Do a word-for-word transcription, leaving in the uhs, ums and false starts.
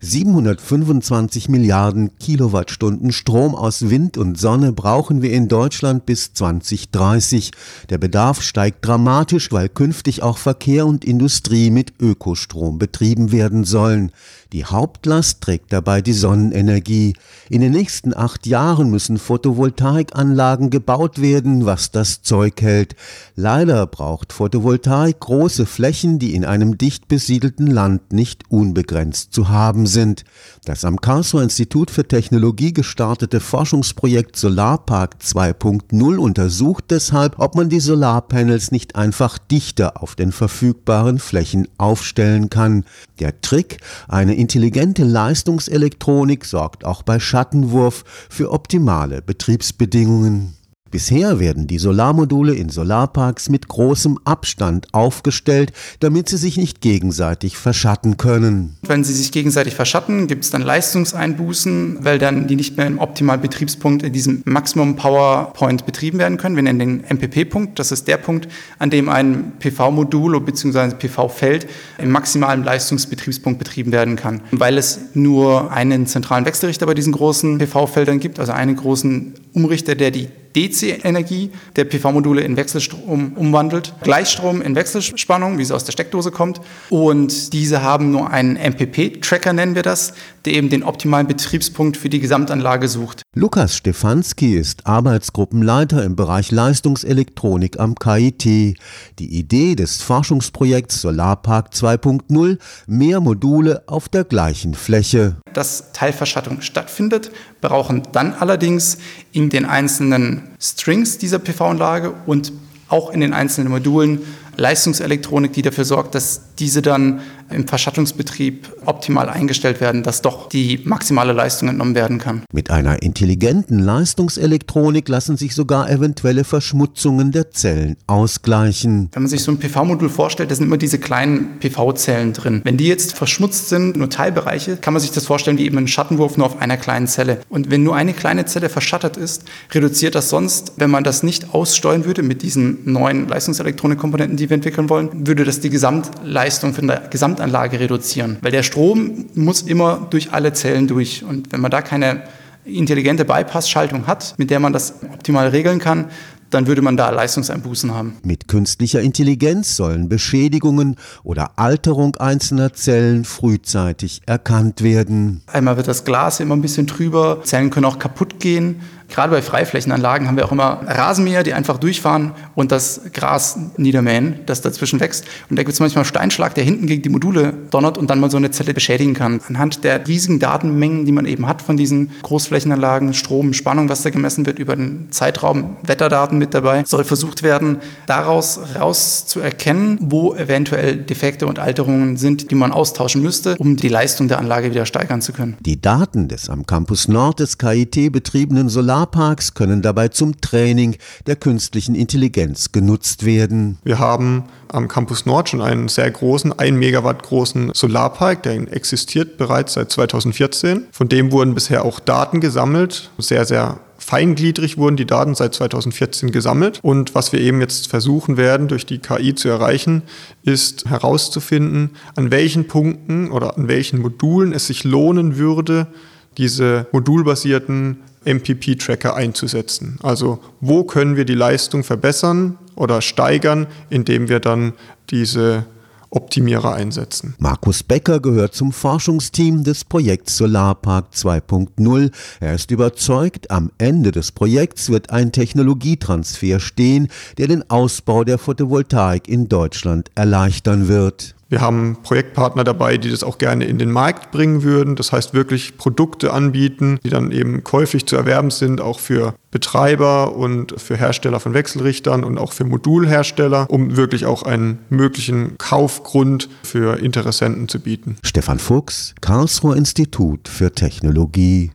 siebenhundertfünfundzwanzig Milliarden Kilowattstunden Strom aus Wind und Sonne brauchen wir in Deutschland bis zwanzig dreißig. Der Bedarf steigt dramatisch, weil künftig auch Verkehr und Industrie mit Ökostrom betrieben werden sollen. Die Hauptlast trägt dabei die Sonnenenergie. In den nächsten acht Jahren müssen Photovoltaikanlagen gebaut werden, was das Zeug hält. Leider braucht Photovoltaik große Flächen, die in einem dicht besiedelten Land nicht unbegrenzt zu haben sind. Das am Karlsruher Institut für Technologie gestartete Forschungsprojekt Solarpark zwei Punkt null untersucht deshalb, ob man die Solarpanels nicht einfach dichter auf den verfügbaren Flächen aufstellen kann. Der Trick, eine intelligente Leistungselektronik, sorgt auch bei Schattenwurf für optimale Betriebsbedingungen. Bisher werden die Solarmodule in Solarparks mit großem Abstand aufgestellt, damit sie sich nicht gegenseitig verschatten können. Wenn sie sich gegenseitig verschatten, gibt es dann Leistungseinbußen, weil dann die nicht mehr im optimalen Betriebspunkt in diesem Maximum Power Point betrieben werden können. Wir nennen den M P P-Punkt. Das ist der Punkt, an dem ein P V-Modul bzw. P V-Feld im maximalen Leistungsbetriebspunkt betrieben werden kann. Weil es nur einen zentralen Wechselrichter bei diesen großen P V-Feldern gibt, also einen großen Umrichter, der die D C-Energie der P V-Module in Wechselstrom umwandelt, Gleichstrom in Wechselspannung, wie es aus der Steckdose kommt. Und diese haben nur einen M P P-Tracker, nennen wir das, der eben den optimalen Betriebspunkt für die Gesamtanlage sucht. Lukas Stefanski ist Arbeitsgruppenleiter im Bereich Leistungselektronik am K I T. Die Idee des Forschungsprojekts Solarpark zwei Punkt null, mehr Module auf der gleichen Fläche. Dass Teilverschattung stattfindet, brauchen dann allerdings in den einzelnen Strings dieser P V-Anlage und auch in den einzelnen Modulen Leistungselektronik, die dafür sorgt, dass diese dann im Verschattungsbetrieb optimal eingestellt werden, dass doch die maximale Leistung entnommen werden kann. Mit einer intelligenten Leistungselektronik lassen sich sogar eventuelle Verschmutzungen der Zellen ausgleichen. Wenn man sich so ein P V-Modul vorstellt, da sind immer diese kleinen P V-Zellen drin. Wenn die jetzt verschmutzt sind, nur Teilbereiche, kann man sich das vorstellen wie eben ein Schattenwurf nur auf einer kleinen Zelle. Und wenn nur eine kleine Zelle verschattet ist, reduziert das sonst, wenn man das nicht aussteuern würde mit diesen neuen Leistungselektronikkomponenten, die wir entwickeln wollen, würde das die Gesamtleistung von der Gesamtanlage reduzieren. Weil der Strom muss immer durch alle Zellen durch. Und wenn man da keine intelligente Bypass-Schaltung hat, mit der man das optimal regeln kann, dann würde man da Leistungseinbußen haben. Mit künstlicher Intelligenz sollen Beschädigungen oder Alterung einzelner Zellen frühzeitig erkannt werden. Einmal wird das Glas immer ein bisschen trüber, Zellen können auch kaputt gehen. Gerade bei Freiflächenanlagen haben wir auch immer Rasenmäher, die einfach durchfahren und das Gras niedermähen, das dazwischen wächst. Und da gibt es manchmal Steinschlag, der hinten gegen die Module donnert und dann mal so eine Zelle beschädigen kann. Anhand der riesigen Datenmengen, die man eben hat von diesen Großflächenanlagen, Strom, Spannung, was da gemessen wird über den Zeitraum, Wetterdaten mit dabei, soll versucht werden, daraus raus zu erkennen, wo eventuell Defekte und Alterungen sind, die man austauschen müsste, um die Leistung der Anlage wieder steigern zu können. Die Daten des am Campus Nord des K I T betriebenen Solar Solarparks können dabei zum Training der künstlichen Intelligenz genutzt werden. Wir haben am Campus Nord schon einen sehr großen, ein Megawatt großen Solarpark, der existiert bereits seit zweitausendvierzehn. Von dem wurden bisher auch Daten gesammelt, sehr, sehr feingliedrig wurden die Daten seit zweitausendvierzehn gesammelt. Und was wir eben jetzt versuchen werden, durch die K I zu erreichen, ist herauszufinden, an welchen Punkten oder an welchen Modulen es sich lohnen würde, diese modulbasierten M P P-Tracker einzusetzen. Also wo können wir die Leistung verbessern oder steigern, indem wir dann diese Optimierer einsetzen. Markus Becker gehört zum Forschungsteam des Projekts Solarpark zwei Punkt null. Er ist überzeugt, am Ende des Projekts wird ein Technologietransfer stehen, der den Ausbau der Photovoltaik in Deutschland erleichtern wird. Wir haben Projektpartner dabei, die das auch gerne in den Markt bringen würden. Das heißt wirklich Produkte anbieten, die dann eben käuflich zu erwerben sind, auch für Betreiber und für Hersteller von Wechselrichtern und auch für Modulhersteller, um wirklich auch einen möglichen Kaufgrund für Interessenten zu bieten. Stefan Fuchs, Karlsruher Institut für Technologie.